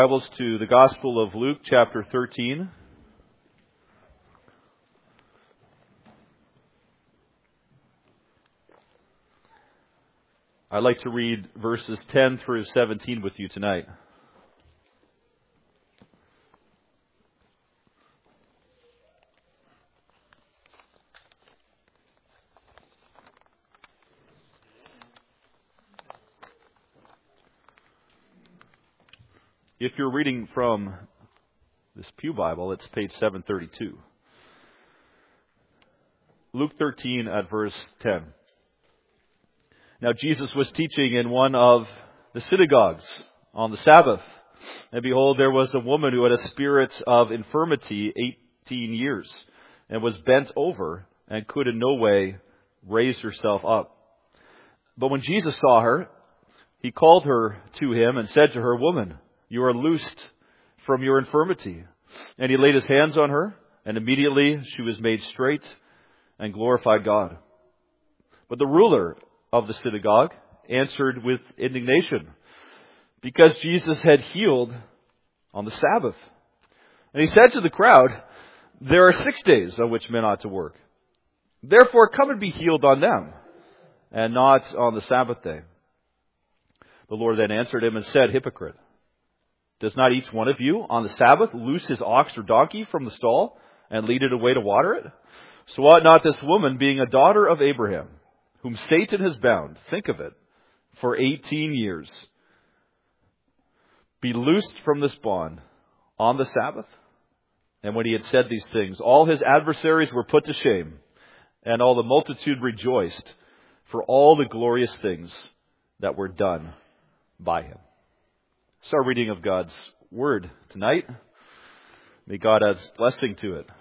Bibles to the Gospel of Luke, chapter 13. I'd like to read verses 10 through 17 with you tonight. If you're reading from this Pew Bible, it's page 732. Luke 13 at verse 10. Now Jesus was teaching in one of the synagogues on the Sabbath. And behold, there was a woman who had a spirit of infirmity 18 years, and was bent over, and could in no way raise herself up. But when Jesus saw her, he called her to him and said to her, "Woman, you are loosed from your infirmity." And he laid his hands on her, and immediately she was made straight and glorified God. But the ruler of the synagogue answered with indignation, because Jesus had healed on the Sabbath. And he said to the crowd, "There are 6 days on which men ought to work. Therefore come and be healed on them, and not on the Sabbath day." The Lord then answered him and said, "Hypocrite, does not each one of you on the Sabbath loose his ox or donkey from the stall and lead it away to water it? So ought not this woman, being a daughter of Abraham, whom Satan has bound, think of it, for 18 years, be loosed from this bond on the Sabbath?" And when he had said these things, all his adversaries were put to shame, and all the multitude rejoiced for all the glorious things that were done by him. It's our reading of God's Word tonight. May God add blessing to it.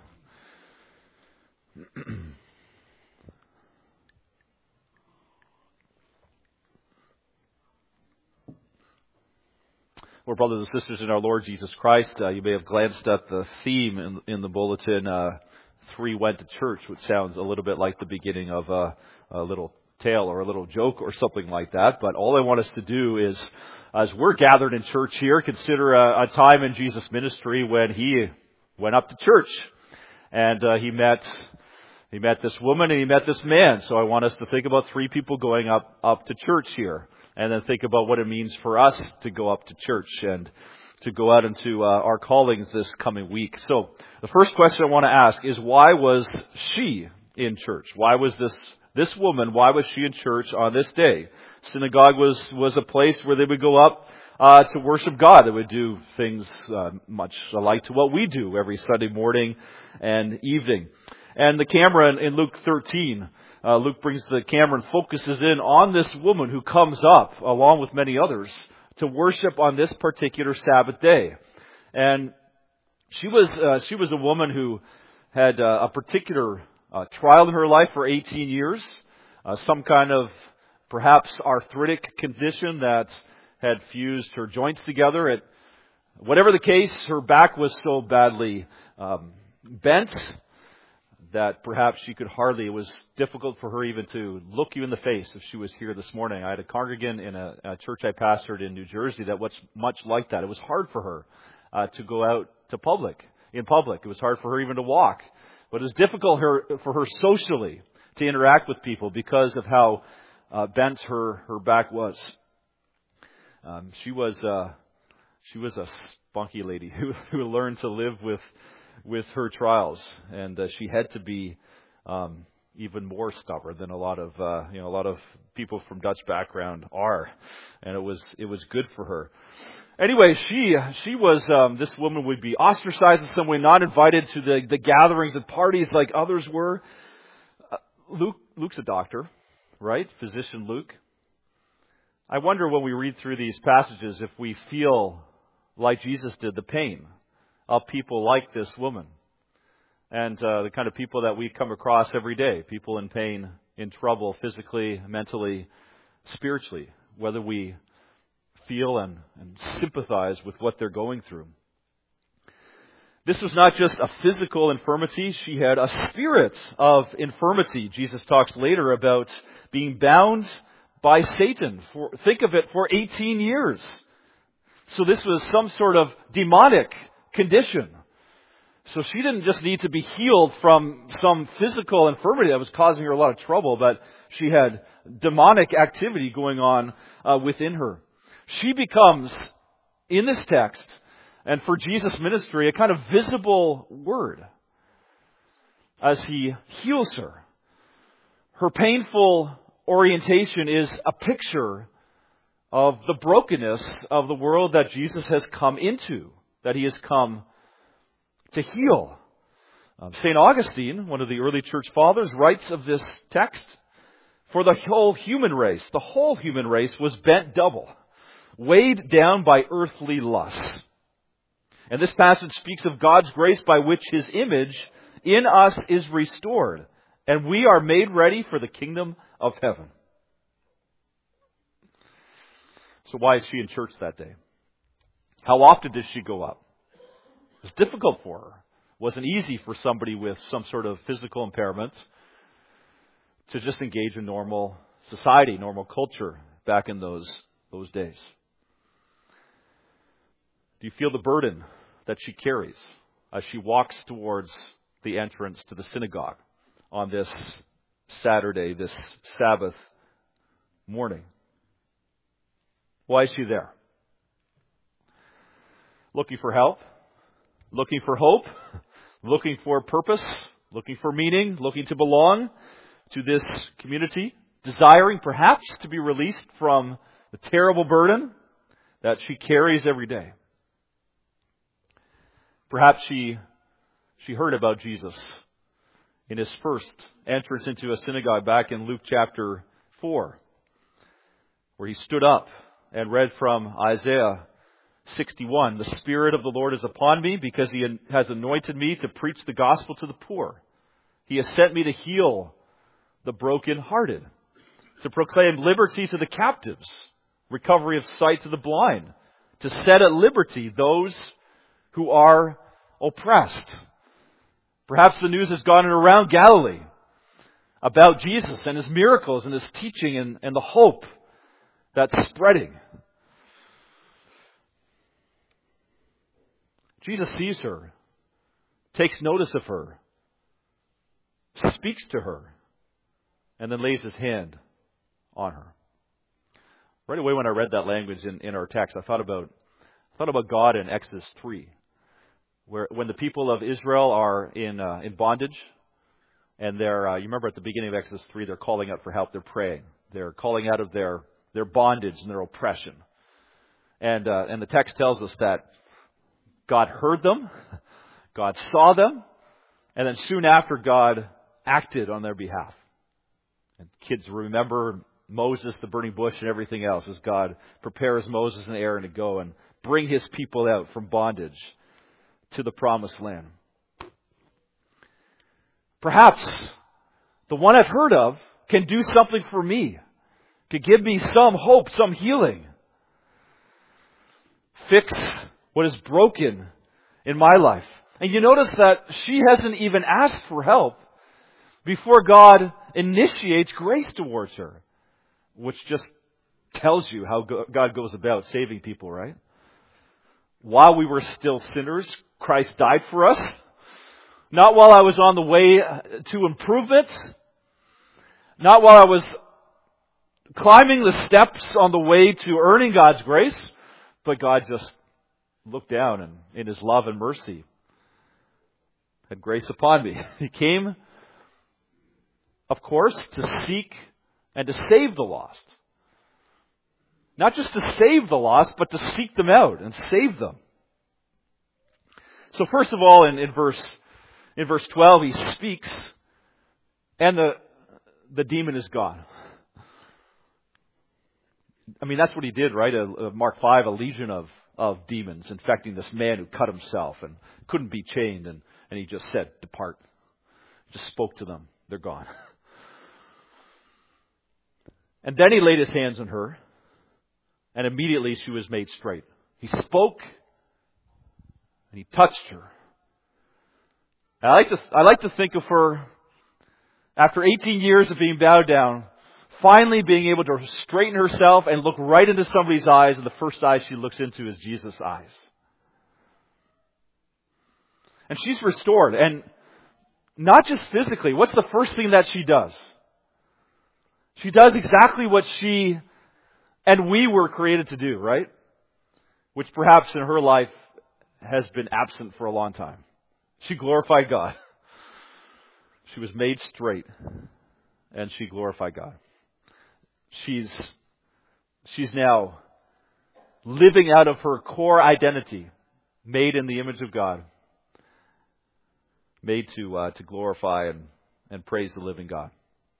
Well, brothers and sisters in our Lord Jesus Christ, you may have glanced at the theme in the bulletin, 3 went to church, which sounds a little bit like the beginning of a little tale or a little joke or something like that. But all I want us to do is, as we're gathered in church here, consider a time in Jesus' ministry when he went up to church. And he met this woman and he met this man. So I want us to think about 3 people going up to church here. And then think about what it means for us to go up to church and to go out into our callings this coming week. So the first question I want to ask is, why was she in church? Why was this woman, why was she in church on this day? Synagogue was a place where they would go up to worship God. They would do things much alike to what we do every Sunday morning and evening. And the camera in Luke 13, Luke brings the camera and focuses in on this woman who comes up, along with many others, to worship on this particular Sabbath day. And she was a woman who had a particular trial in her life for 18 years, some kind of perhaps arthritic condition that had fused her joints together. Whatever the case, her back was so badly bent that perhaps she could hardly, it was difficult for her even to look you in the face if she was here this morning. I had a congregant in a church I pastored in New Jersey that was much like that. It was hard for her to go out in public. It was hard for her even to walk. But it was difficult for her socially to interact with people because of how bent her back was. She was a spunky lady who learned to live with her trials, and she had to be even more stubborn than a lot of people from Dutch background are, and it was good for her. Anyway, she was this woman would be ostracized in some way, not invited to the gatherings and parties like others were. Luke's a doctor, right? Physician Luke. I wonder when we read through these passages if we feel like Jesus did, the pain of people like this woman, and the kind of people that we come across every day, people in pain, in trouble, physically, mentally, spiritually, whether we feel and sympathize with what they're going through. This was not just a physical infirmity. She had a spirit of infirmity. Jesus talks later about being bound by Satan. Think of it, for 18 years. So this was some sort of demonic condition. So she didn't just need to be healed from some physical infirmity that was causing her a lot of trouble, but she had demonic activity going on within her. She becomes, in this text, and for Jesus' ministry, a kind of visible word as He heals her. Her painful orientation is a picture of the brokenness of the world that Jesus has come into, that He has come to heal. St. Augustine, one of the early church fathers, writes of this text, "For the whole human race was bent double, weighed down by earthly lusts." And this passage speaks of God's grace by which His image in us is restored, and we are made ready for the kingdom of heaven. So why is she in church that day? How often does she go up? It was difficult for her. It wasn't easy for somebody with some sort of physical impairment to just engage in normal society, normal culture back in those days. Do you feel the burden that she carries as she walks towards the entrance to the synagogue on this Saturday, this Sabbath morning? Why is she there? Looking for help? Looking for hope? Looking for purpose? Looking for meaning? Looking to belong to this community? Desiring perhaps to be released from the terrible burden that she carries every day? Perhaps she heard about Jesus in His first entrance into a synagogue back in Luke chapter 4, where He stood up and read from Isaiah 61. "The Spirit of the Lord is upon me, because He has anointed me to preach the gospel to the poor. He has sent me to heal the brokenhearted, to proclaim liberty to the captives, recovery of sight to the blind, to set at liberty those who are oppressed." Perhaps the news has gone around Galilee about Jesus and His miracles and His teaching and the hope that's spreading. Jesus sees her, takes notice of her, speaks to her, and then lays His hand on her. Right away when I read that language in our text, I thought about God in Exodus 3, where when the people of Israel are in bondage, and they're you remember at the beginning of Exodus 3, they're calling out for help, they're praying, they're calling out of their bondage and their oppression, and the text tells us that God heard them, God saw them, and then soon after God acted on their behalf. And kids remember Moses, the burning bush, and everything else as God prepares Moses and Aaron to go and bring His people out from bondage to the promised land. Perhaps the one I've heard of can do something for me, can give me some hope, some healing. Fix what is broken in my life. And you notice that she hasn't even asked for help before God initiates grace towards her, which just tells you how God goes about saving people, right? While we were still sinners, Christ died for us. Not while I was on the way to improvements. Not while I was climbing the steps on the way to earning God's grace. But God just looked down and in His love and mercy had grace upon me. He came, of course, to seek and to save the lost. Not just to save the lost, but to seek them out and save them. So first of all, in verse 12, He speaks, and the demon is gone. I mean, that's what He did, right? Mark 5, a legion of demons infecting this man who cut himself and couldn't be chained, and He just said, "Depart." Just spoke to them. They're gone. And then He laid His hands on her, and immediately she was made straight. He spoke, and He touched her. And I like to think of her, after 18 years of being bowed down, finally being able to straighten herself and look right into somebody's eyes, and the first eye she looks into is Jesus' eyes. And she's restored. And not just physically. What's the first thing that she does? She does exactly what she and we were created to do, right? Which perhaps in her life has been absent for a long time. She glorified God. She was made straight, and she glorified God. She's now living out of her core identity, made in the image of God, made to glorify and praise the living God.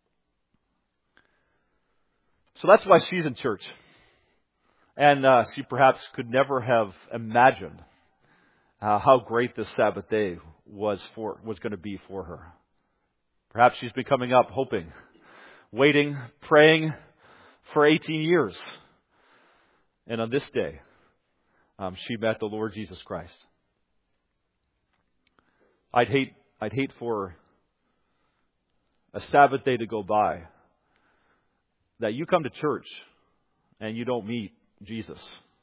So that's why she's in church. And she perhaps could never have imagined how great this Sabbath day was going to be for her. Perhaps she's been coming up, hoping, waiting, praying for 18 years. And on this day, she met the Lord Jesus Christ. I'd hate for a Sabbath day to go by that you come to church and you don't meet Jesus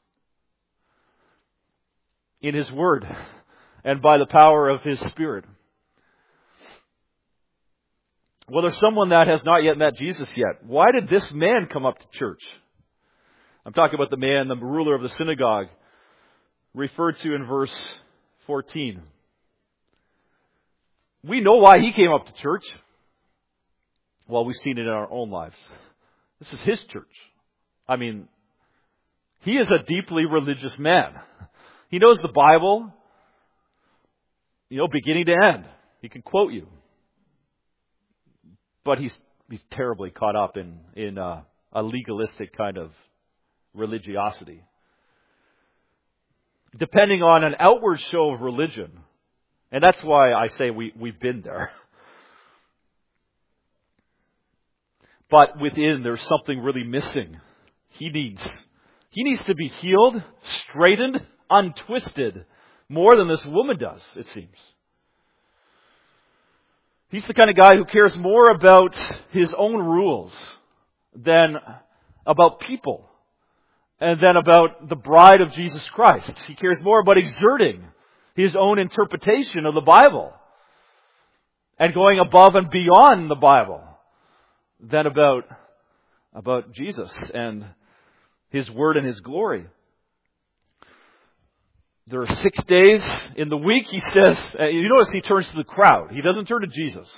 in His Word and by the power of His Spirit. Well, there's someone that has not yet met Jesus yet. Why did this man come up to church? I'm talking about the man, the ruler of the synagogue, referred to in verse 14. We know why he came up to church. Well, we've seen it in our own lives. This is his church. I mean, he is a deeply religious man. He knows the Bible, beginning to end. He can quote you. But he's terribly caught up in a legalistic kind of religiosity. Depending on an outward show of religion. And that's why I say we've been there. But within, there's something really missing. He needs to be healed, straightened, untwisted, more than this woman does, it seems. He's the kind of guy who cares more about his own rules than about people and then about the bride of Jesus Christ. He cares more about exerting his own interpretation of the Bible and going above and beyond the Bible than about Jesus and His Word and His glory. There are 6 days in the week, he says. You notice he turns to the crowd. He doesn't turn to Jesus.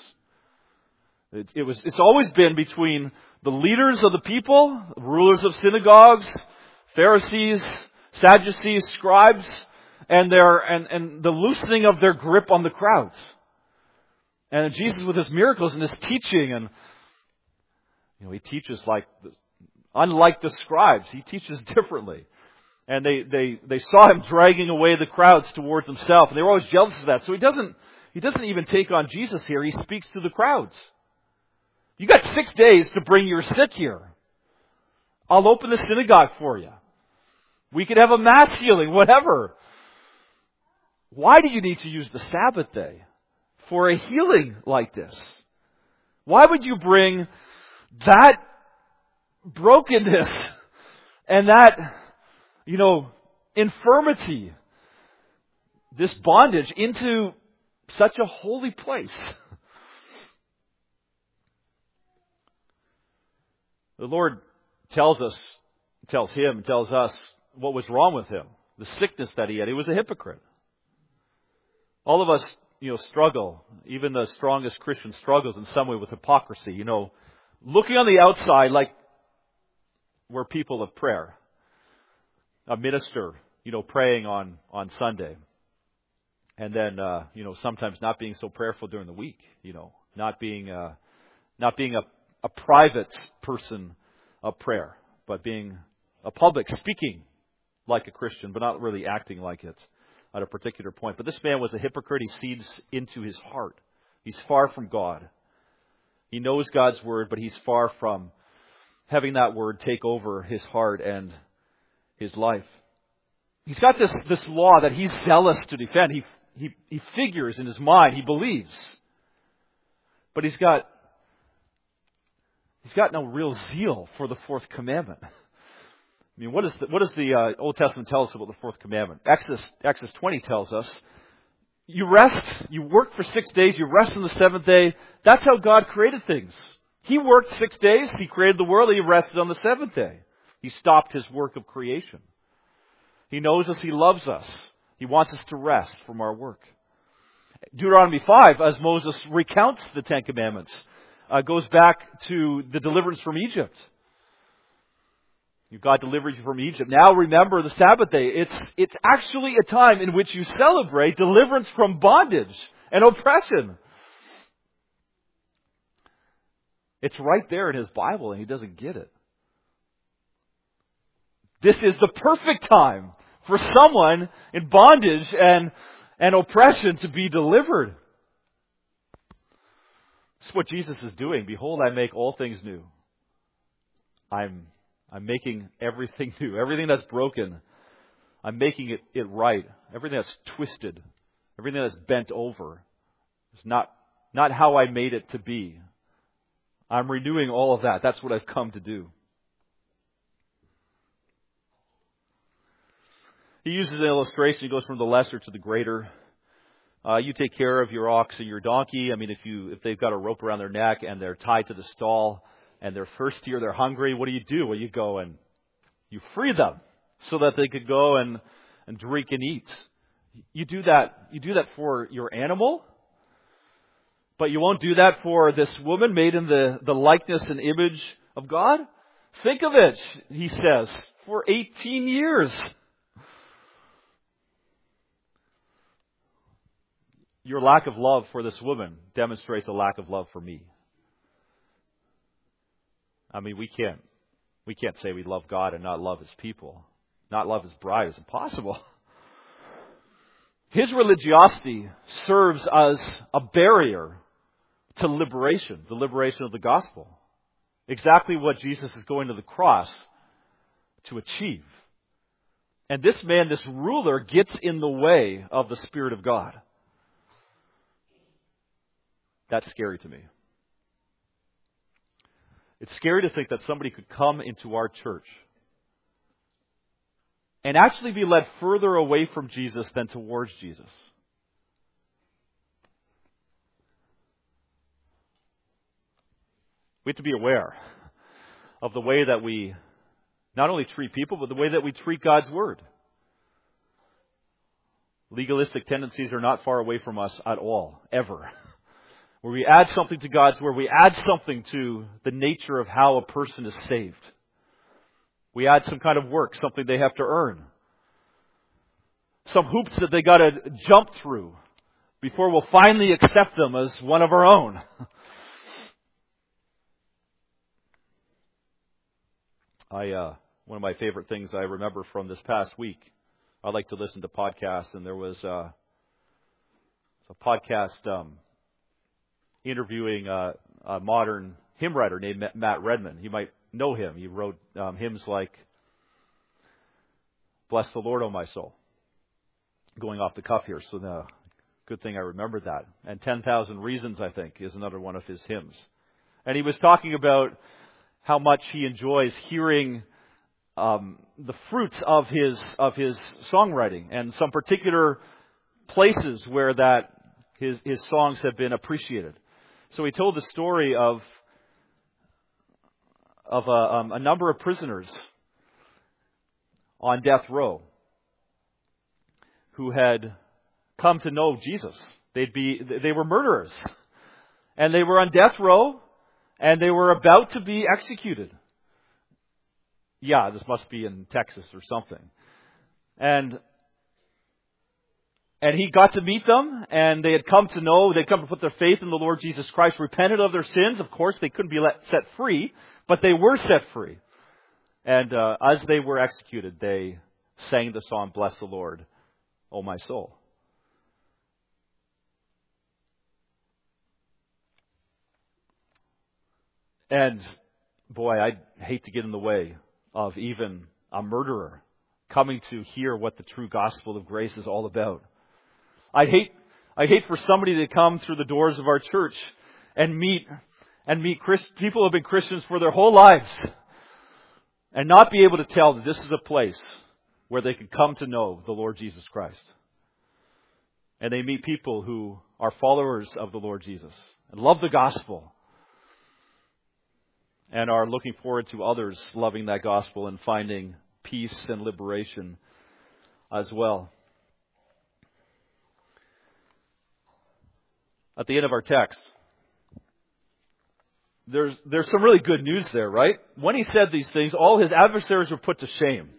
It's always been between the leaders of the people, rulers of synagogues, Pharisees, Sadducees, scribes, and the loosening of their grip on the crowds. And Jesus, with His miracles and His teaching, and He teaches unlike the scribes, He teaches differently. And they saw Him dragging away the crowds towards Himself. And they were always jealous of that. So He doesn't even take on Jesus here. He speaks to the crowds. You got 6 days to bring your sick here. I'll open the synagogue for you. We could have a mass healing, whatever. Why do you need to use the Sabbath day for a healing like this? Why would you bring that brokenness and that infirmity, this bondage, into such a holy place? The Lord tells us what was wrong with him, the sickness that he had. He was a hypocrite. All of us, struggle. Even the strongest Christian struggles in some way with hypocrisy. Looking on the outside like we're people of prayer. A minister, praying on Sunday. And then, sometimes not being so prayerful during the week, not being a private person of prayer, but being a public, speaking like a Christian, but not really acting like it at a particular point. But this man was a hypocrite. He sees into his heart. He's far from God. He knows God's Word, but he's far from having that Word take over his heart and his life. He's got this law that he's zealous to defend. He figures in his mind, he believes. But he's got He's got no real zeal for the fourth commandment. I mean, what does the Old Testament tell us about the fourth commandment? Exodus 20 tells us, you rest, you work for 6 days, you rest on the seventh day. That's how God created things. He worked 6 days, He created the world, and He rested on the seventh day. He stopped His work of creation. He knows us, He loves us. He wants us to rest from our work. Deuteronomy 5, as Moses recounts the Ten Commandments, goes back to the deliverance from Egypt. God delivered you from Egypt. Now remember the Sabbath day. It's actually a time in which you celebrate deliverance from bondage and oppression. It's right there in His Bible, and He doesn't get it. This is the perfect time for someone in bondage and oppression to be delivered. This is what Jesus is doing. Behold, I make all things new. I'm making everything new. Everything that's broken, I'm making it right. Everything that's twisted, everything that's bent over, it's not how I made it to be. I'm renewing all of that. That's what I've come to do. He uses an illustration. He goes from the lesser to the greater. You take care of your ox and your donkey. I mean, if they've got a rope around their neck and they're tied to the stall and they're thirsty or they're hungry, what do? Well, you go and you free them so that they could go and drink and eat. You do that for your animal, but you won't do that for this woman made in the likeness and image of God? Think of it, he says, for 18 years. Your lack of love for this woman demonstrates a lack of love for me. I mean, we can't say we love God and not love His people. Not love His bride is impossible. His religiosity serves as a barrier to liberation, the liberation of the gospel. Exactly what Jesus is going to the cross to achieve. And this man, this ruler, gets in the way of the Spirit of God. That's scary to me. It's scary to think that somebody could come into our church and actually be led further away from Jesus than towards Jesus. We have to be aware of the way that we not only treat people, but the way that we treat God's Word. Legalistic tendencies are not far away from us at all, ever. Where we add something to God's Word, we add something to the nature of how a person is saved. We add some kind of work, something they have to earn. Some hoops that they got to jump through before we'll finally accept them as one of our own. One of my favorite things I remember from this past week, I like to listen to podcasts, and there was a podcast interviewing a modern hymn writer named Matt Redman. You might know him. He wrote hymns like "Bless the Lord, O my soul." Going off the cuff here, so good thing I remembered that. And 10,000 Reasons, I think, is another one of his hymns. And he was talking about how much he enjoys hearing the fruits of his songwriting and some particular places where that his songs have been appreciated. So he told the story of a number of prisoners on death row who had come to know Jesus. They were murderers, and they were on death row, and they were about to be executed. Yeah, this must be in Texas or something. And he got to meet them, and they'd come to put their faith in the Lord Jesus Christ, repented of their sins. Of course, they couldn't be set free, but they were set free. And as they were executed, they sang the song, "Bless the Lord, O my soul." And boy, I'd hate to get in the way of even a murderer coming to hear what the true gospel of grace is all about. I'd hate for somebody to come through the doors of our church and meet and meet people who have been Christians for their whole lives and not be able to tell that this is a place where they can come to know the Lord Jesus Christ. And they meet people who are followers of the Lord Jesus and love the gospel and are looking forward to others loving that gospel and finding peace and liberation as well. At the end of our text, there's some really good news there, right? When he said these things, all his adversaries were put to shame.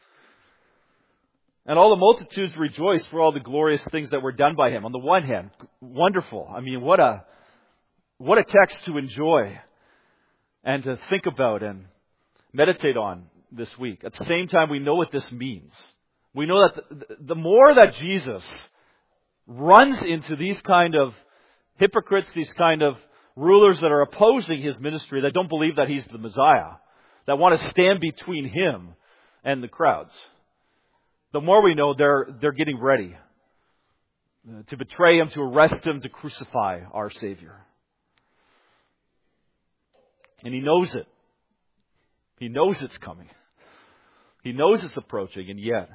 And all the multitudes rejoiced for all the glorious things that were done by him. On the one hand, wonderful. I mean, what a text to enjoy and to think about and meditate on this week. At the same time, we know what this means. We know that the more that Jesus runs into these kind of hypocrites, these kind of rulers that are opposing his ministry, that don't believe that he's the Messiah, that want to stand between him and the crowds, the more we know they're getting ready to betray him, to arrest him, to crucify our Savior. And he knows it. He knows it's coming. He knows it's approaching, and yet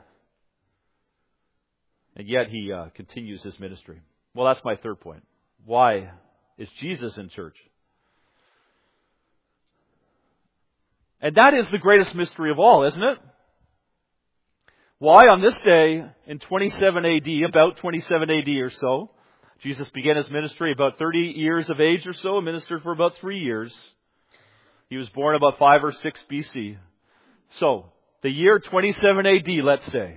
he continues his ministry. Well, that's my third point. Why is Jesus in church? And that is the greatest mystery of all, isn't it? Why on this day in 27 AD, about 27 AD or so, Jesus began his ministry about 30 years of age or so, and ministered for about 3 years. He was born about 5 or 6 BC. So, the year 27 AD, let's say.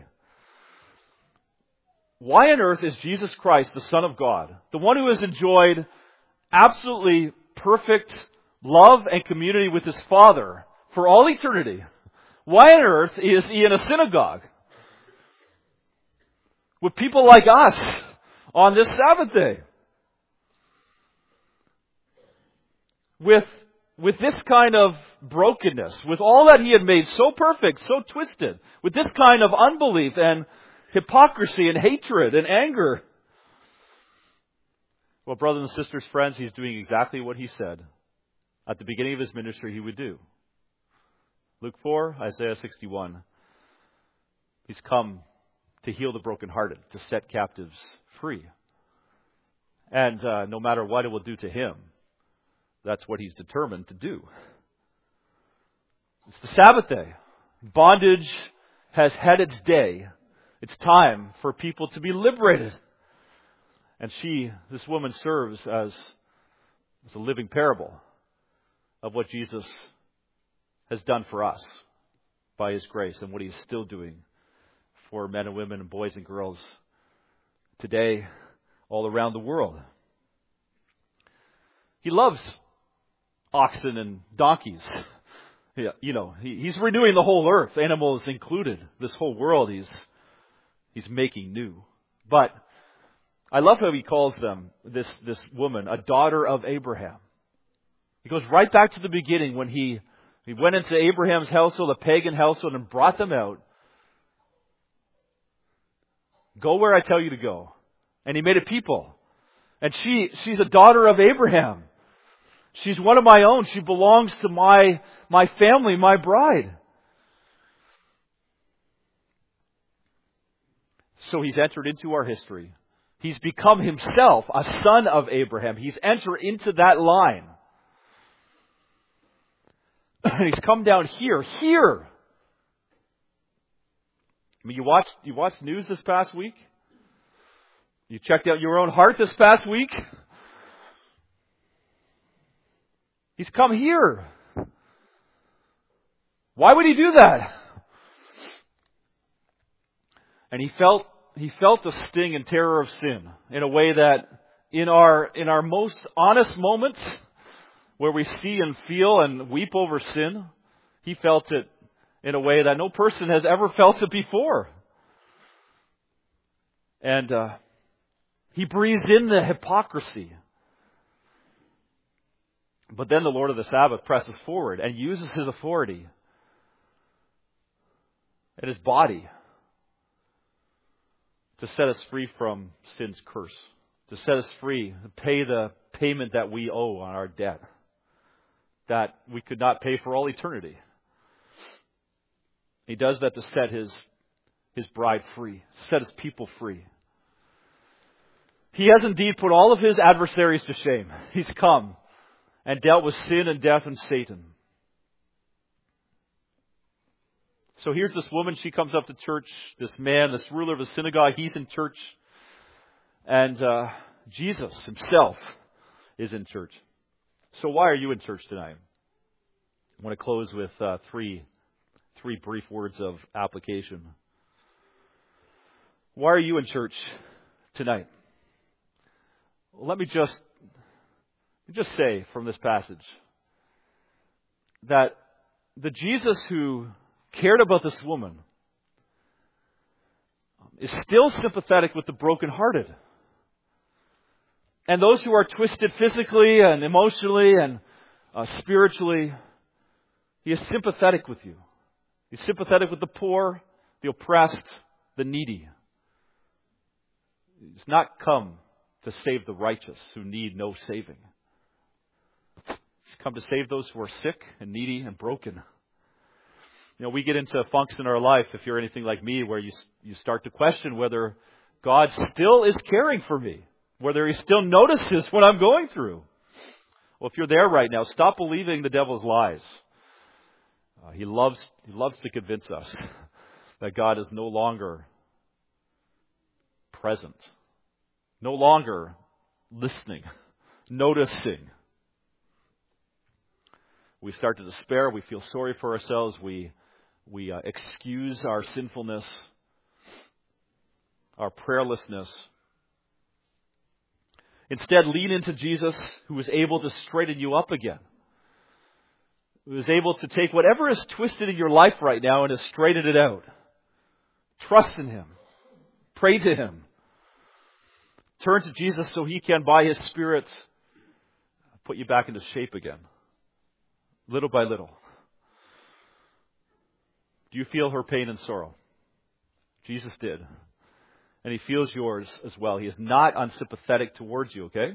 Why on earth is Jesus Christ, the Son of God, the one who has enjoyed absolutely perfect love and community with his Father for all eternity, why on earth is he in a synagogue with people like us on this Sabbath day? With this kind of brokenness, with all that he had made so perfect, so twisted, with this kind of unbelief and hypocrisy and hatred and anger. Well, brothers and sisters, friends, he's doing exactly what he said at the beginning of his ministry he would do. Luke 4, Isaiah 61. He's come to heal the brokenhearted, to set captives free. And no matter what it will do to him, that's what he's determined to do. It's the Sabbath day. Bondage has had its day. It's time for people to be liberated. And this woman, serves as a living parable of what Jesus has done for us by his grace and what he is still doing for men and women and boys and girls today all around the world. He loves oxen and donkeys. Yeah, he's renewing the whole earth, animals included. This whole world he's making new. But I love how he calls this woman, a daughter of Abraham. He goes right back to the beginning when he went into Abraham's household, a pagan household, and brought them out. Go where I tell you to go. And he made a people. And she's a daughter of Abraham. She's one of my own. She belongs to my family, my bride. So he's entered into our history. He's become himself a son of Abraham. He's entered into that line. And he's come down here. I mean, you watched news this past week? You checked out your own heart this past week? He's come here. Why would he do that? And he felt the sting and terror of sin in a way that in our most honest moments where we see and feel and weep over sin, he felt it in a way that no person has ever felt it before. And he breathes in the hypocrisy. But then the Lord of the Sabbath presses forward and uses his authority and his body to set us free from sin's curse, to set us free, to pay the payment that we owe on our debt. that we could not pay for all eternity. He does that to set His bride free, set His people free. He has indeed put all of His adversaries to shame. He's come and dealt with sin and death and Satan. So here's this woman, she comes up to church. This man, this ruler of the synagogue, he's in church. And Jesus Himself is in church. So why are you in church tonight? I want to close with three brief words of application. Why are you in church tonight? Well, let me just say from this passage that the Jesus who cared about this woman is still sympathetic with the brokenhearted. And those who are twisted physically and emotionally and spiritually, He is sympathetic with you. He's sympathetic with the poor, the oppressed, the needy. He's not come to save the righteous who need no saving. He's come to save those who are sick and needy and broken. We get into funks in our life, if you're anything like me, where you start to question whether God still is caring for me, whether He still notices what I'm going through. Well, if you're there right now, stop believing the devil's lies. He loves to convince us that God is no longer present, no longer listening, noticing. We start to despair. We feel sorry for ourselves. We excuse our sinfulness, our prayerlessness. Instead, lean into Jesus, who is able to straighten you up again, who is able to take whatever is twisted in your life right now and to straighten it out. Trust in Him. Pray to Him. Turn to Jesus so He can, by His Spirit, put you back into shape again, little by little. Do you feel her pain and sorrow? Jesus did. And He feels yours as well. He is not unsympathetic towards you, okay?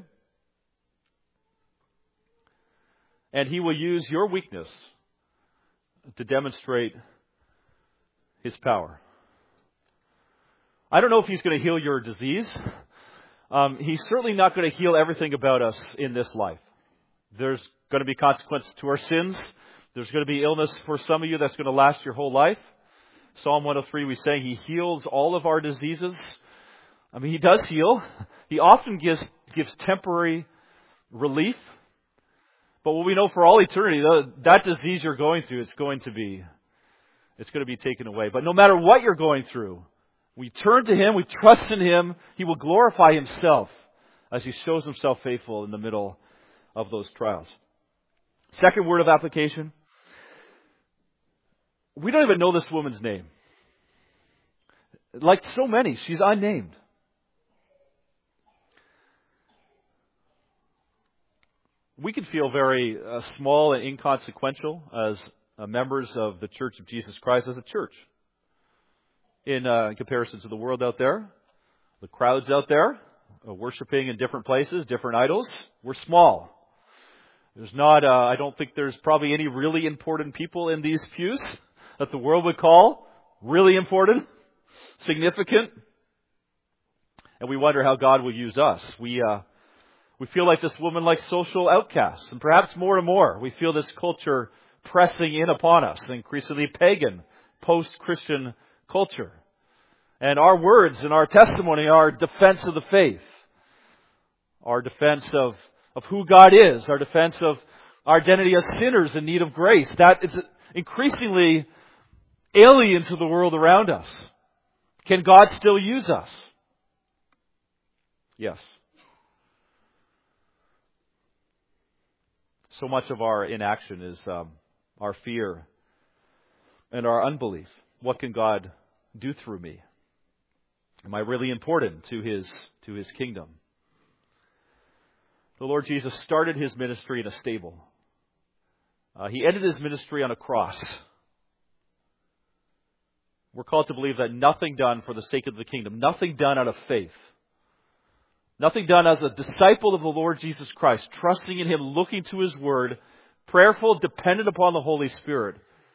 And He will use your weakness to demonstrate His power. I don't know if He's going to heal your disease. He's certainly not going to heal everything about us in this life. There's going to be consequences to our sins. There's going to be illness for some of you that's going to last your whole life. Psalm 103, we say He heals all of our diseases. I mean, He does heal. He often gives temporary relief. But what we know for all eternity, that disease you're going through, it's going to be taken away. But no matter what you're going through, we turn to Him, we trust in Him. He will glorify Himself as He shows Himself faithful in the middle of those trials. Second word of application. We don't even know this woman's name. Like so many, she's unnamed. We can feel very small and inconsequential as members of the Church of Jesus Christ as a church. In comparison to the world out there, the crowds out there, worshiping in different places, different idols, we're small. I don't think there's probably any really important people in these pews that the world would call really important, significant. And we wonder how God will use us. We feel like this woman, like social outcasts, and perhaps more and more. We feel this culture pressing in upon us, increasingly pagan, post-Christian culture. And our words and our testimony are defense of the faith, our defense of who God is, our defense of our identity as sinners in need of grace. That is increasingly alien to the world around us. Can God still use us? Yes. So much of our inaction is our fear and our unbelief. What can God do through me? Am I really important to His kingdom? The Lord Jesus started His ministry in a stable. He ended His ministry on a cross. We're called to believe that nothing done for the sake of the kingdom, nothing done out of faith, nothing done as a disciple of the Lord Jesus Christ, trusting in Him, looking to His Word, prayerful, dependent upon the Holy Spirit,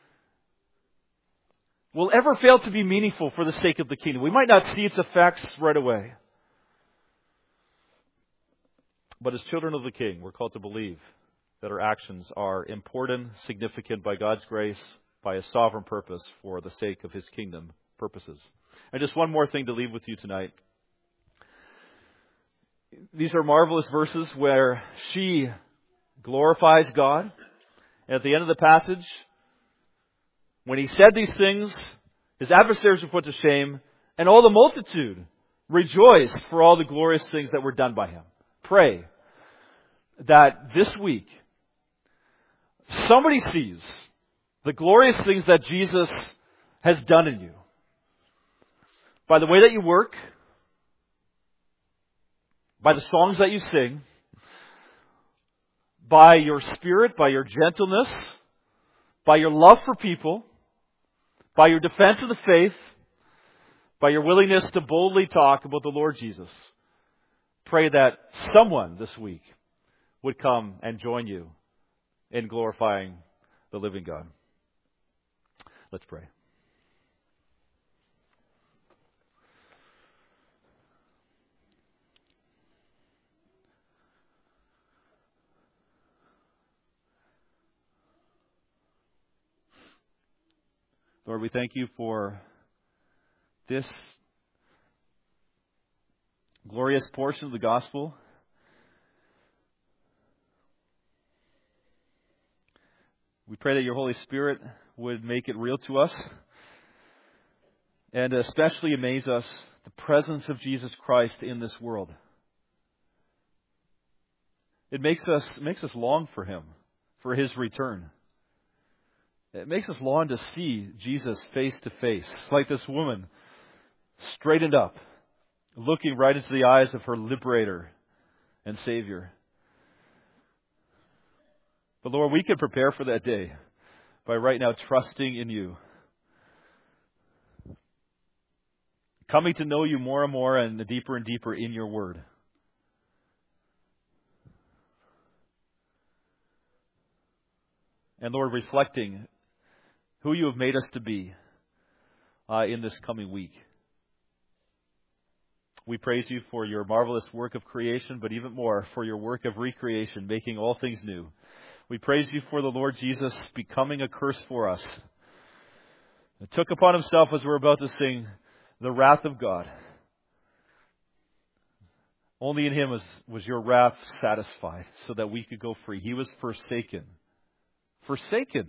will ever fail to be meaningful for the sake of the kingdom. We might not see its effects right away. But as children of the King, we're called to believe that our actions are important, significant by God's grace, by His sovereign purpose for the sake of His kingdom purposes. And just one more thing to leave with you tonight. These are marvelous verses where she glorifies God. And at the end of the passage, when he said these things, his adversaries were put to shame, and all the multitude rejoiced for all the glorious things that were done by him. Pray that this week somebody sees the glorious things that Jesus has done in you. By the way that you work, by the songs that you sing, by your spirit, by your gentleness, by your love for people, by your defense of the faith, by your willingness to boldly talk about the Lord Jesus. Pray that someone this week would come and join you in glorifying the living God. Let's pray. Lord, we thank you for this glorious portion of the gospel. We pray that your Holy Spirit would make it real to us and especially amaze us the presence of Jesus Christ in this world. It makes us long for Him, for His return. It makes us long to see Jesus face to face, like this woman, straightened up, looking right into the eyes of her liberator and Savior. But Lord, we can prepare for that day by right now trusting in you. Coming to know you more and more and deeper in your word. And Lord, reflecting who you have made us to be in this coming week. We praise you for your marvelous work of creation, but even more for your work of recreation, making all things new. We praise you for the Lord Jesus becoming a curse for us. He took upon himself, as we're about to sing, the wrath of God. Only in him was your wrath satisfied so that we could go free. He was forsaken. Forsaken.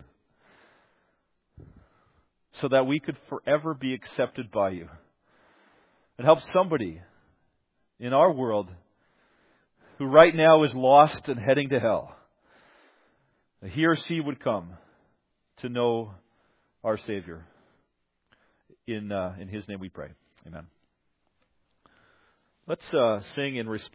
So that we could forever be accepted by you. And help somebody in our world who right now is lost and heading to hell, that he or she would come to know our Savior. In His name we pray. Amen. Let's sing in response.